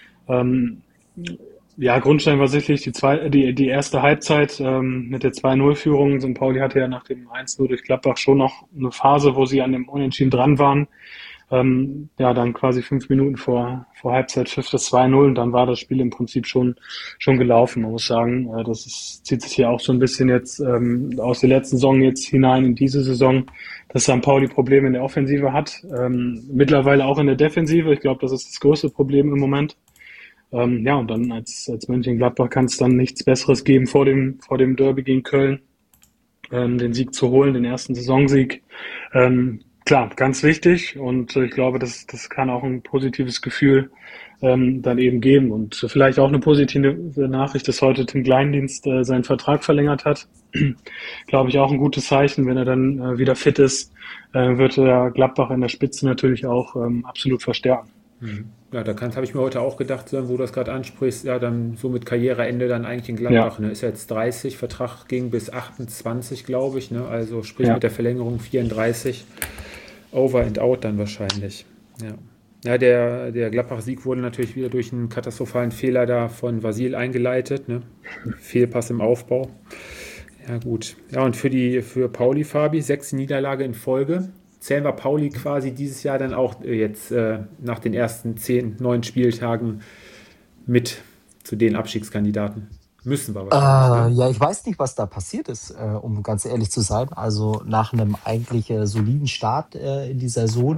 Grundstein war sicherlich die erste Halbzeit mit der 2-0-Führung. St. Pauli hatte ja nach dem 1-0 durch Gladbach schon noch eine Phase, wo sie an dem Unentschieden dran waren. Dann quasi 5 Minuten vor Halbzeit pfiff das 2-0 und dann war das Spiel im Prinzip schon gelaufen. Man muss sagen, zieht sich hier auch so ein bisschen jetzt aus der letzten Saison jetzt hinein in diese Saison, dass St. Pauli Probleme in der Offensive hat. Mittlerweile auch in der Defensive. Ich glaube, das ist das größte Problem im Moment. Und dann als Mönchengladbach kann es dann nichts Besseres geben vor dem Derby gegen Köln, den Sieg zu holen, den ersten Saisonsieg. Klar, ganz wichtig und ich glaube, das kann auch ein positives Gefühl dann eben geben und vielleicht auch eine positive Nachricht, dass heute Tim Kleindienst seinen Vertrag verlängert hat. Glaube ich auch ein gutes Zeichen, wenn er dann wieder fit ist, wird er Gladbach in der Spitze natürlich auch absolut verstärken. Ja, habe ich mir heute auch gedacht, wo du das gerade ansprichst, dann so mit Karriereende dann eigentlich in Gladbach. Ja. Ne? Ist ja jetzt 30, Vertrag ging bis 28, glaube ich. Ne? Also sprich mit der Verlängerung 34. Over and out dann wahrscheinlich. Ja, der Gladbach-Sieg wurde natürlich wieder durch einen katastrophalen Fehler da von Vasil eingeleitet. Ne? Fehlpass im Aufbau. Ja, gut. Ja, und für Pauli, Fabi, 6 Niederlage in Folge. Zählen wir Pauli quasi dieses Jahr dann auch jetzt nach den ersten 9 Spieltagen mit zu den Abstiegskandidaten? Müssen wir wahrscheinlich. Ja, ich weiß nicht, was da passiert ist, um ganz ehrlich zu sein. Also nach einem eigentlich soliden Start in die Saison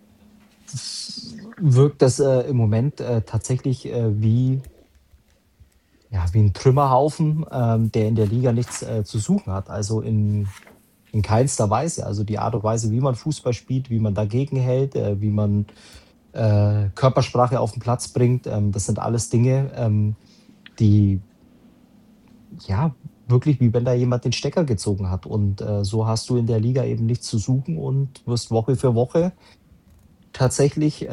wirkt das im Moment tatsächlich wie ein Trümmerhaufen, der in der Liga nichts zu suchen hat. Also in keinster Weise. Also die Art und Weise, wie man Fußball spielt, wie man dagegen hält, wie man Körpersprache auf den Platz bringt, das sind alles Dinge, die wirklich, wie wenn da jemand den Stecker gezogen hat. Und so hast du in der Liga eben nichts zu suchen und wirst Woche für Woche tatsächlich,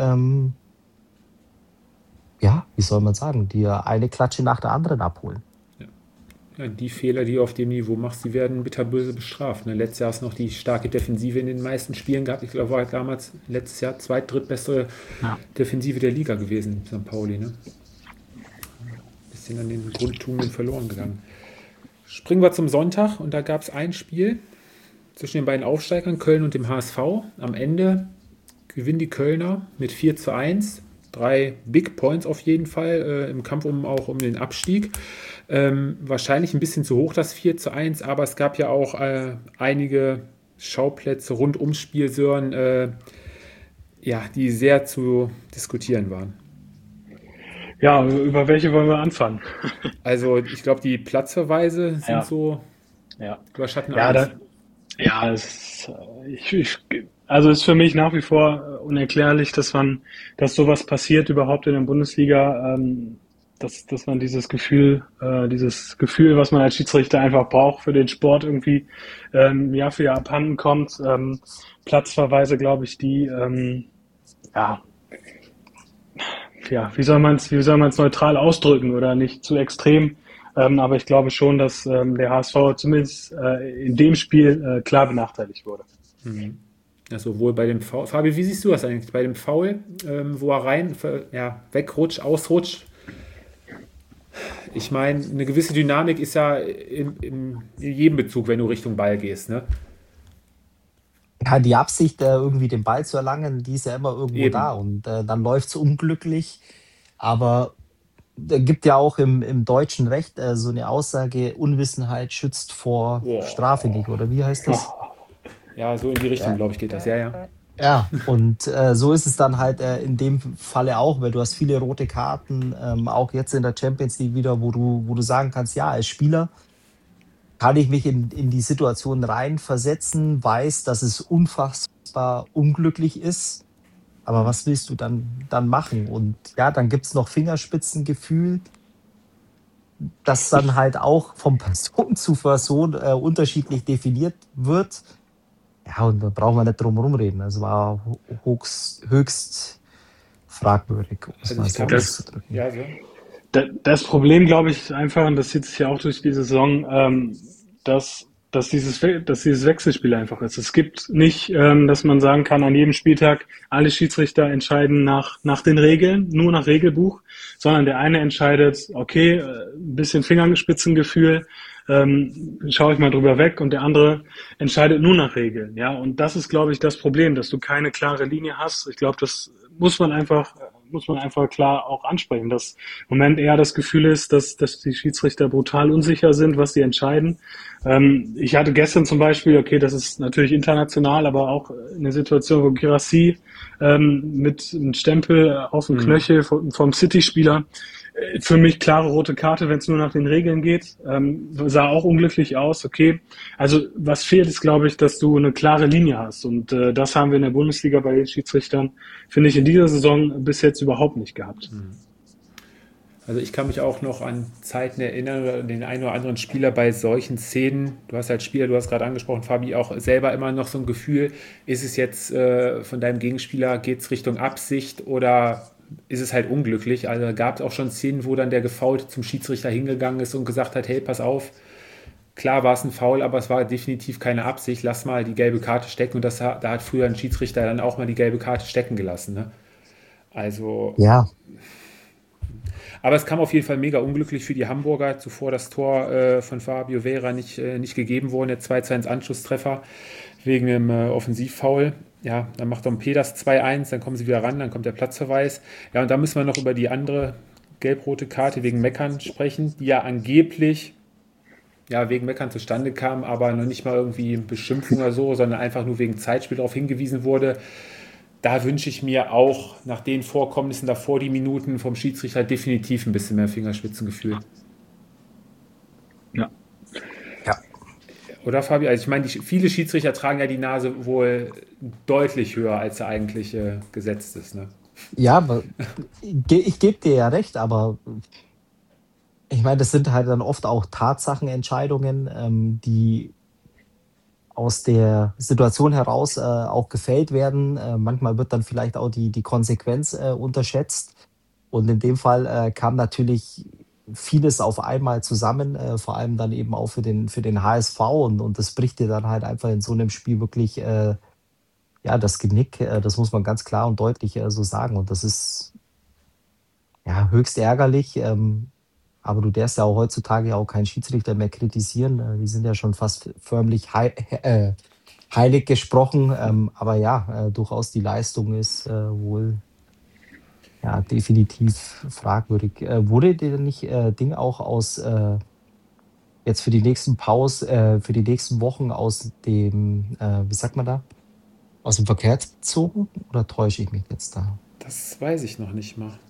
ja, wie soll man sagen, dir eine Klatsche nach der anderen abholen. Ja, die Fehler, die du auf dem Niveau machst, die werden bitterböse bestraft. Ne? Letztes Jahr hast du noch die starke Defensive in den meisten Spielen gehabt. Ich glaube, war damals letztes Jahr drittbeste Defensive der Liga gewesen, St. Pauli. Ne? Bisschen an den Grundtugenden verloren gegangen. Springen wir zum Sonntag und da gab es ein Spiel zwischen den beiden Aufsteigern, Köln und dem HSV. Am Ende gewinnen die Kölner mit 4:1. 3 Big Points auf jeden Fall im Kampf auch um den Abstieg. Wahrscheinlich ein bisschen zu hoch, das 4:1, aber es gab ja auch einige Schauplätze rund ums Spiel, Sören, die sehr zu diskutieren waren. Ja, über welche wollen wir anfangen? Also ich glaube, die Platzverweise sind so überschatten alles. Also ist für mich nach wie vor unerklärlich, dass sowas passiert überhaupt in der Bundesliga, dass man dieses Gefühl, was man als Schiedsrichter einfach braucht für den Sport irgendwie Jahr für Jahr abhanden kommt. Platzverweise, glaube ich, die wie soll man es neutral ausdrücken oder nicht zu extrem. Aber ich glaube schon, dass der HSV zumindest in dem Spiel klar benachteiligt wurde. Mhm. Ja, sowohl bei dem Foul. Fabi, wie siehst du das eigentlich? Bei dem Foul, wo er wegrutscht, ausrutscht. Ich meine, eine gewisse Dynamik ist ja in jedem Bezug, wenn du Richtung Ball gehst, ne? Ja, die Absicht, irgendwie den Ball zu erlangen, die ist ja immer irgendwo Eben. da und dann läuft es unglücklich. Aber da gibt ja auch im deutschen Recht so eine Aussage, Unwissenheit schützt vor Strafe nicht, oder wie heißt das? Ja, so in die Richtung, glaube ich, geht das. Ja. Ja, und so ist es dann halt in dem Falle auch, weil du hast viele rote Karten, auch jetzt in der Champions League wieder, wo du sagen kannst, ja, als Spieler kann ich mich in die Situation reinversetzen, weiß, dass es unfassbar unglücklich ist, aber was willst du dann machen? Und ja, dann gibt es noch Fingerspitzengefühl, das dann halt auch von Person zu Person unterschiedlich definiert wird. Ja, und da brauchen wir nicht drum rumreden. Es war höchst fragwürdig, um es mal so auszudrücken. Ja, so. Das Problem, glaube ich, ist einfach, und das zieht sich ja auch durch die Saison, dass dieses Wechselspiel einfach ist. Es gibt nicht, dass man sagen kann, an jedem Spieltag alle Schiedsrichter entscheiden nach den Regeln, nur nach Regelbuch, sondern der eine entscheidet, okay, ein bisschen Fingerspitzengefühl, schaue ich mal drüber weg, und der andere entscheidet nur nach Regeln. Ja, und das ist, glaube ich, das Problem, dass du keine klare Linie hast. Ich glaube, das muss man einfach klar auch ansprechen, dass im Moment eher das Gefühl ist, dass die Schiedsrichter brutal unsicher sind, was sie entscheiden. Ich hatte gestern zum Beispiel, okay, das ist natürlich international, aber auch eine Situation, wo Guirassy mit einem Stempel auf dem Knöchel vom City-Spieler, für mich klare rote Karte, wenn es nur nach den Regeln geht, sah auch unglücklich aus, okay. Also was fehlt, ist, glaube ich, dass du eine klare Linie hast, und das haben wir in der Bundesliga bei den Schiedsrichtern, finde ich, in dieser Saison bis jetzt überhaupt nicht gehabt. Also ich kann mich auch noch an Zeiten erinnern, oder den einen oder anderen Spieler bei solchen Szenen, du hast als Spieler, du hast gerade angesprochen, Fabi, auch selber immer noch so ein Gefühl, ist es jetzt von deinem Gegenspieler, geht es Richtung Absicht oder ist es halt unglücklich? Also gab es auch schon Szenen, wo dann der Gefoulte zum Schiedsrichter hingegangen ist und gesagt hat, hey, pass auf, klar war es ein Foul, aber es war definitiv keine Absicht, lass mal die gelbe Karte stecken, und da hat früher ein Schiedsrichter dann auch mal die gelbe Karte stecken gelassen, ne? Also ja. Aber es kam auf jeden Fall mega unglücklich für die Hamburger. Zuvor das Tor von Fabio Vera nicht gegeben worden, der 2:1 Anschlusstreffer wegen einem Offensivfoul. Ja, dann macht Dompe das 2:1, dann kommen sie wieder ran, dann kommt der Platzverweis. Ja, und da müssen wir noch über die andere gelb-rote Karte wegen Meckern sprechen, die ja angeblich wegen Meckern zustande kam, aber noch nicht mal irgendwie Beschimpfung oder so, sondern einfach nur wegen Zeitspiel darauf hingewiesen wurde. Da wünsche ich mir auch nach den Vorkommnissen davor die Minuten vom Schiedsrichter definitiv ein bisschen mehr Fingerspitzengefühl. Ja. Oder Fabi? Also ich meine, viele Schiedsrichter tragen ja die Nase wohl deutlich höher, als sie eigentlich gesetzt ist. Ne? Ja, aber ich gebe dir ja recht, aber Ich meine, das sind halt dann oft auch Tatsachenentscheidungen, die aus der Situation heraus auch gefällt werden. Manchmal wird dann vielleicht auch die Konsequenz unterschätzt. Und in dem Fall kam natürlich vieles auf einmal zusammen, vor allem dann eben auch für den HSV. Und das bricht dir dann halt einfach in so einem Spiel wirklich ja, das Genick. Das muss man ganz klar und deutlich so sagen. Und das ist ja höchst ärgerlich. Aber du darfst ja auch heutzutage auch keinen Schiedsrichter mehr kritisieren. Die sind ja schon fast förmlich heilig gesprochen. Aber ja, durchaus die Leistung ist wohl ja definitiv fragwürdig. Wurde dir nicht Ding auch aus jetzt für die nächsten für die nächsten Wochen aus dem, wie sagt man da, aus dem Verkehr gezogen? Oder täusche ich mich jetzt da? Das weiß ich noch nicht mal.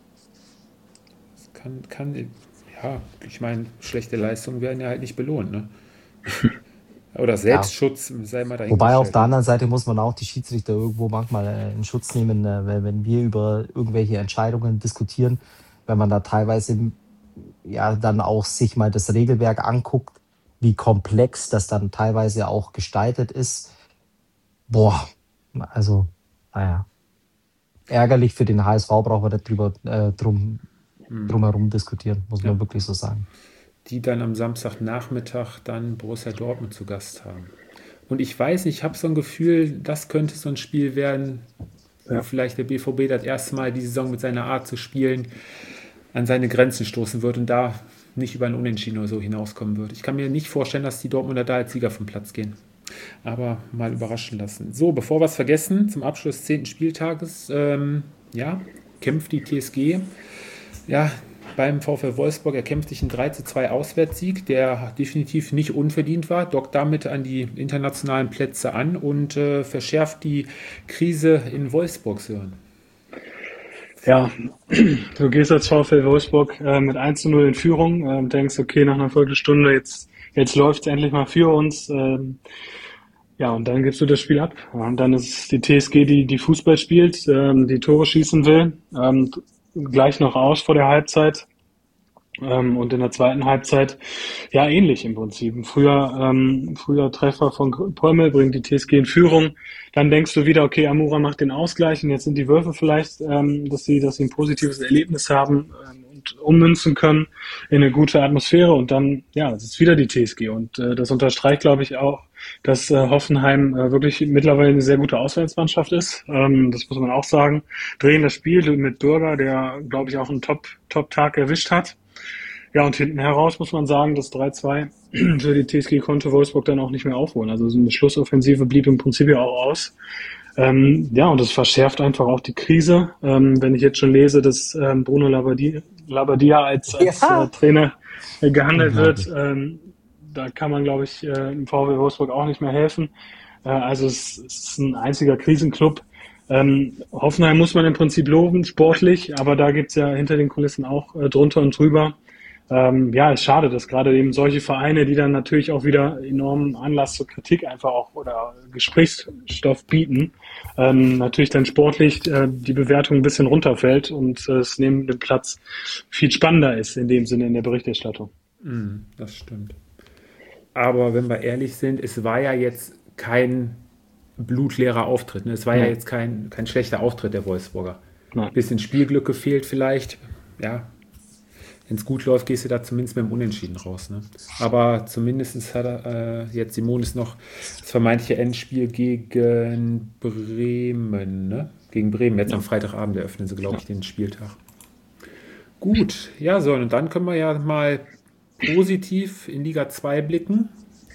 Das ja, ich meine, schlechte Leistungen werden ja halt nicht belohnt, ne? Oder Selbstschutz sei mal dahingestellt. Wobei auf der anderen Seite muss man auch die Schiedsrichter irgendwo manchmal in Schutz nehmen, wenn wir über irgendwelche Entscheidungen diskutieren, wenn man da teilweise ja dann auch sich mal das Regelwerk anguckt, wie komplex das dann teilweise auch gestaltet ist. Boah, also, naja. Ärgerlich für den HSV, brauchen wir nicht drumherum diskutieren, muss man wirklich so sagen. Die dann am Samstagnachmittag dann Borussia Dortmund zu Gast haben. Und ich weiß nicht, ich habe so ein Gefühl, das könnte so ein Spiel werden, wo vielleicht der BVB das erste Mal die Saison mit seiner Art zu spielen an seine Grenzen stoßen wird und da nicht über ein Unentschieden oder so hinauskommen wird. Ich kann mir nicht vorstellen, dass die Dortmunder da als Sieger vom Platz gehen. Aber mal überraschen lassen. So, bevor wir es vergessen, zum Abschluss des 10. Spieltages, kämpft die TSG. Ja, beim VfL Wolfsburg erkämpft sich ein 3:2 Auswärtssieg, der definitiv nicht unverdient war, dockt damit an die internationalen Plätze an und verschärft die Krise in Wolfsburg, Sören. Ja, du gehst als VfL Wolfsburg mit 1:0 in Führung, denkst, okay, nach einer Viertelstunde, jetzt läuft es endlich mal für uns. Ja, und dann gibst du das Spiel ab. Und dann ist es die TSG, die Fußball spielt, die Tore schießen will, gleich noch aus vor der Halbzeit. Und in der zweiten Halbzeit, ja, ähnlich im Prinzip. Ein früher Treffer von Prömmel bringt die TSG in Führung. Dann denkst du wieder, okay, Amura macht den Ausgleich und jetzt sind die Wölfe vielleicht, dass sie ein positives Erlebnis haben und ummünzen können in eine gute Atmosphäre. Und dann, ja, es ist wieder die TSG. Und das unterstreicht, glaube ich, auch, dass Hoffenheim wirklich mittlerweile eine sehr gute Auswärtsmannschaft ist. Das muss man auch sagen. Drehen das Spiel mit Bürger, der, glaube ich, auch einen Top-Tag erwischt hat. Ja, und hinten heraus muss man sagen, das 3:2 für die TSG konnte Wolfsburg dann auch nicht mehr aufholen. Also so eine Schlussoffensive blieb im Prinzip ja auch aus. Ja, und das verschärft einfach auch die Krise. Wenn ich jetzt schon lese, dass Bruno Labbadia als Trainer gehandelt wird, da kann man, glaube ich, im VfL Wolfsburg auch nicht mehr helfen. Also es ist ein einziger Krisenclub. Hoffenheim muss man im Prinzip loben, sportlich, aber da gibt's ja hinter den Kulissen auch drunter und drüber. Ja, ist schade, dass gerade eben solche Vereine, die dann natürlich auch wieder enormen Anlass zur Kritik einfach auch oder Gesprächsstoff bieten, natürlich dann sportlich die Bewertung ein bisschen runterfällt und es neben dem Platz viel spannender ist in dem Sinne in der Berichterstattung. Das stimmt. Aber wenn wir ehrlich sind, es war ja jetzt kein blutleerer Auftritt. Ne? Es war ja jetzt kein schlechter Auftritt der Wolfsburger. Ein bisschen Spielglück gefehlt vielleicht. Ja, wenn es gut läuft, gehst du da zumindest mit dem Unentschieden raus. Ne? Aber zumindest hat jetzt Simonis noch das vermeintliche Endspiel gegen Bremen. Ne? Gegen Bremen, jetzt am Freitagabend eröffnen sie, glaube ich, den Spieltag. Gut, ja, so, und dann können wir ja mal positiv in Liga 2 blicken.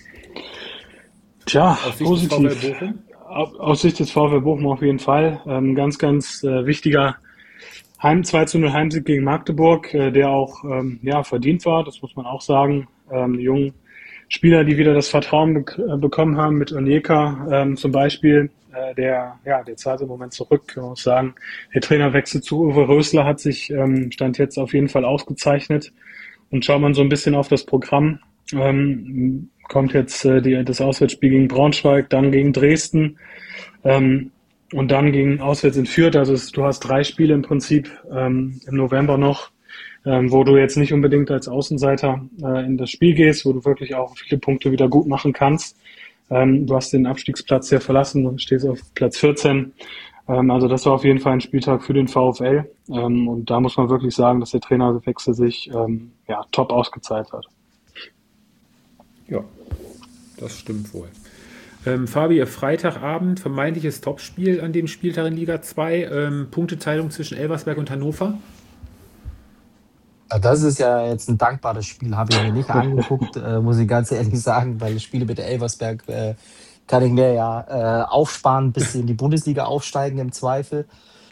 Tja, aus Sicht positiv. Des VfL Bochum. Aus Sicht des VfL Bochum auf jeden Fall. Ganz wichtiger 2:0 Heimsieg gegen Magdeburg, der auch verdient war, das muss man auch sagen. Die jungen Spieler, die wieder das Vertrauen bekommen haben, mit Onyeka zum Beispiel, der zahlt im Moment zurück. Man muss sagen, der Trainerwechsel zu Uwe Rösler hat sich Stand jetzt auf jeden Fall ausgezeichnet. Und schaut man so ein bisschen auf das Programm, kommt jetzt das Auswärtsspiel gegen Braunschweig, dann gegen Dresden und dann gegen auswärts in Fürth. Also du hast 3 Spiele im Prinzip im November noch. wo du jetzt nicht unbedingt als Außenseiter in das Spiel gehst, wo du wirklich auch viele Punkte wieder gut machen kannst. Du hast den Abstiegsplatz ja verlassen und stehst auf Platz 14. Also das war auf jeden Fall ein Spieltag für den VfL. Und da muss man wirklich sagen, dass der Trainerwechsel sich top ausgezahlt hat. Ja, das stimmt wohl. Fabi, Freitagabend, vermeintliches Topspiel an dem Spieltag in Liga 2. Punkteteilung zwischen Elversberg und Hannover. Das ist ja jetzt ein dankbares Spiel, habe ich mir nicht angeguckt, muss ich ganz ehrlich sagen, weil Spiele mit Elversberg kann ich mir ja aufsparen, bis sie in die Bundesliga aufsteigen im Zweifel.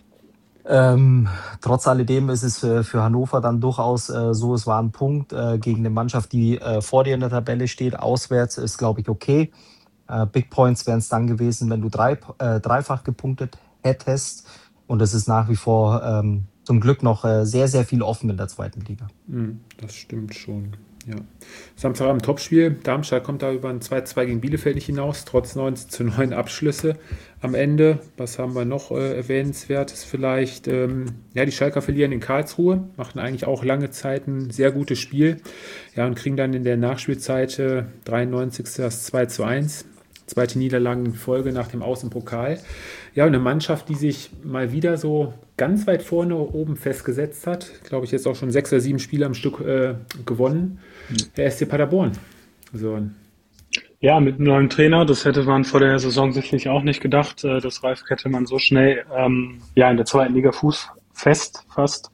Trotz alledem ist es für Hannover dann durchaus so, es war ein Punkt gegen eine Mannschaft, die vor dir in der Tabelle steht. Auswärts ist, glaube ich, okay. Big Points wären es dann gewesen, wenn du dreifach gepunktet hättest. Und es ist nach wie vor zum Glück noch sehr, sehr viel offen in der zweiten Liga. Das stimmt schon, ja. Samstagabend Topspiel. Darmstadt kommt da über ein 2-2 gegen Bielefeld nicht hinaus, trotz 19-9 Abschlüsse am Ende. Was haben wir noch erwähnenswertes vielleicht? Die Schalker verlieren in Karlsruhe, machten eigentlich auch lange Zeit ein sehr gutes Spiel. Ja, und kriegen dann in der Nachspielzeit 93. das 2-1. Zweite Niederlage in Folge nach dem Aus im Pokal. Ja, und eine Mannschaft, die sich mal wieder so ganz weit vorne oben festgesetzt hat. Glaube ich, jetzt auch schon 6 oder 7 Spiele am Stück gewonnen. Der SC Paderborn. So. Ja, mit einem neuen Trainer. Das hätte man vor der Saison sicherlich auch nicht gedacht, dass Ralf Kettemann so schnell in der zweiten Liga Fuß fest fasst.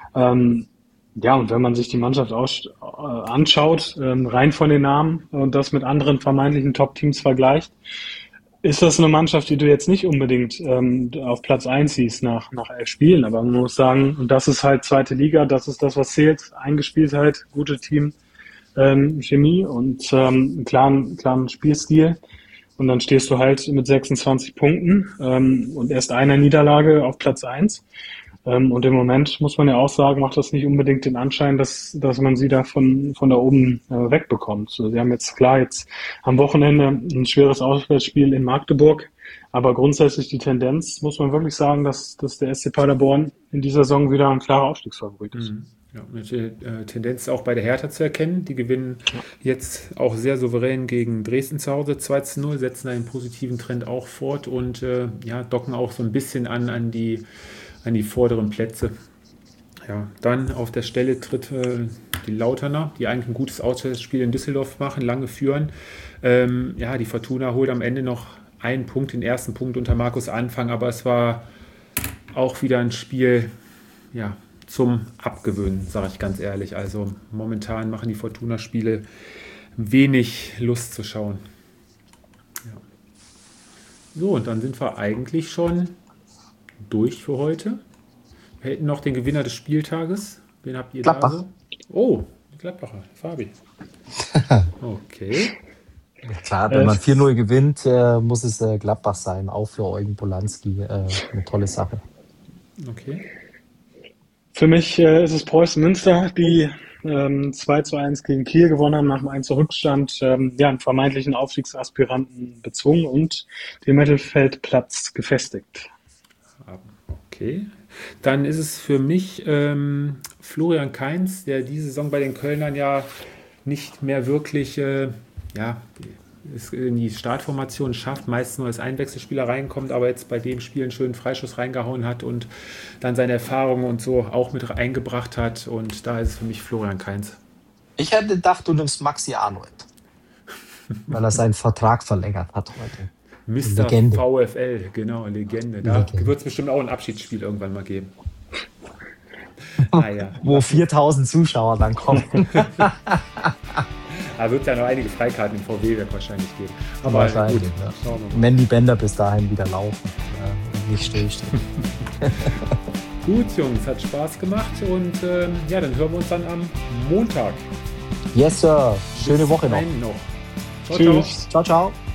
Und wenn man sich die Mannschaft anschaut, rein von den Namen und das mit anderen vermeintlichen Top-Teams vergleicht, ist das eine Mannschaft, die du jetzt nicht unbedingt auf Platz 1 siehst nach 11 Spielen. Aber man muss sagen, und das ist halt zweite Liga, das ist das, was zählt. Eingespieltheit, gute Team-Chemie und einen klaren Spielstil. Und dann stehst du halt mit 26 Punkten und erst einer Niederlage auf Platz 1. Und im Moment muss man ja auch sagen, macht das nicht unbedingt den Anschein, dass man sie da von da oben wegbekommt. So, sie haben jetzt am Wochenende ein schweres Auswärtsspiel in Magdeburg, aber grundsätzlich die Tendenz, muss man wirklich sagen, dass der SC Paderborn in dieser Saison wieder ein klarer Aufstiegsfavorit ist. Ja, eine Tendenz auch bei der Hertha zu erkennen. Die gewinnen jetzt auch sehr souverän gegen Dresden zu Hause 2-0, setzen einen positiven Trend auch fort und docken auch so ein bisschen an die vorderen Plätze. Ja, dann auf der Stelle tritt die Lauterner, die eigentlich ein gutes Auswärtsspiel in Düsseldorf machen, lange führen. Die Fortuna holt am Ende noch einen Punkt, den ersten Punkt unter Markus Anfang, aber es war auch wieder ein Spiel, zum Abgewöhnen, sage ich ganz ehrlich. Also momentan machen die Fortuna-Spiele wenig Lust zu schauen. Ja. So, und dann sind wir eigentlich schon durch für heute. Wir hätten noch den Gewinner des Spieltages. Wen habt ihr Gladbach. da so? Oh, die Gladbacher, Fabi. Okay. Ja, klar, wenn man 4-0 gewinnt, muss es Gladbach sein. Auch für Eugen Polanski eine tolle Sache. Okay. Für mich ist es Preußen Münster, die 2-1 gegen Kiel gewonnen haben, nach dem 1 Rückstand, einen vermeintlichen Aufstiegsaspiranten bezwungen und den Mittelfeldplatz gefestigt. Okay. Dann ist es für mich Florian Kainz, der diese Saison bei den Kölnern ja nicht mehr wirklich es in die Startformation schafft, meist nur als Einwechselspieler reinkommt, aber jetzt bei dem Spiel einen schönen Freischuss reingehauen hat und dann seine Erfahrungen und so auch mit eingebracht hat. Und da ist es für mich Florian Kainz. Ich hätte gedacht, du nimmst Maxi Arnold, weil er seinen Vertrag verlängert hat heute. Mr. Legende. VfL, genau, Legende. Da wird es bestimmt auch ein Abschiedsspiel irgendwann mal geben. Wo 4000 Zuschauer dann kommen. Da wird es ja noch einige Freikarten im VW-Werk wahrscheinlich geben. Aber wahrscheinlich, gut, ja. Wenn die Bänder bis dahin wieder laufen und nicht stillstehen. Gut, Jungs, hat Spaß gemacht und dann hören wir uns dann am Montag. Yes, Sir. Schöne Woche noch. Ciao, Tschüss. Ciao, ciao.